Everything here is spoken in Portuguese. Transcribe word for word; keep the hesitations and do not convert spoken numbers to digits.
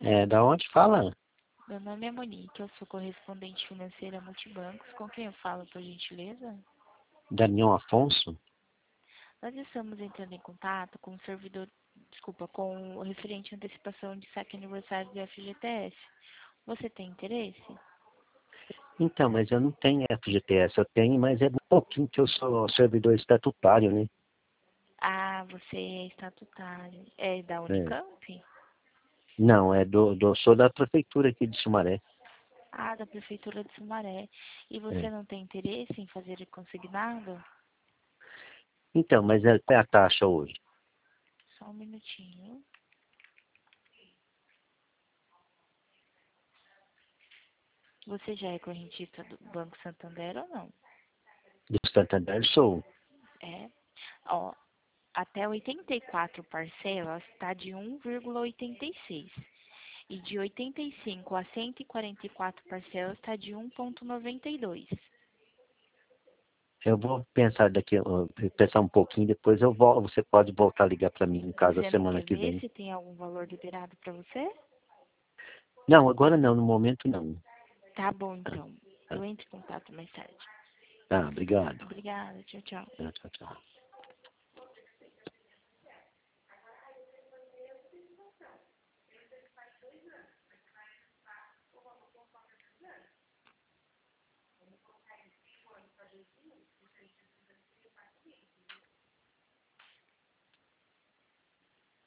É, da onde fala? Meu nome é Monique, eu sou correspondente financeira Multibancos. Com quem eu falo, por gentileza? Daniel Afonso? Nós estamos entrando em contato com o servidor, desculpa, com o referente à antecipação de saque aniversário do F G T S. Você tem interesse? Então, mas eu não tenho F G T S, eu tenho, mas é um pouquinho que eu sou servidor estatutário, né? Ah, você é estatutário. É da É. Unicamp? Não, é do, do, sou da prefeitura aqui de Sumaré. Ah, da Prefeitura de Sumaré. E você É. não tem interesse em fazer consignado? Então, mas é, qual é a taxa hoje? Só um minutinho. Você já é correntista do Banco Santander ou não? Do Santander sou. É. Ó, até oitenta e quatro parcelas está de um vírgula oitenta e seis. E de oitenta e cinco a cento e quarenta e quatro parcelas está de um vírgula noventa e dois. Eu vou pensar daqui, uh, pensar um pouquinho, depois eu volto, você pode voltar a ligar para mim, em casa, Você não semana quer que ver vem. se tem algum valor liberado para você? Não, agora não, no momento não. Tá bom, Ah, então. ah, Eu entro em contato mais tarde. ah, obrigado. Obrigada. Tchau, tchau. Ah, tchau, tchau.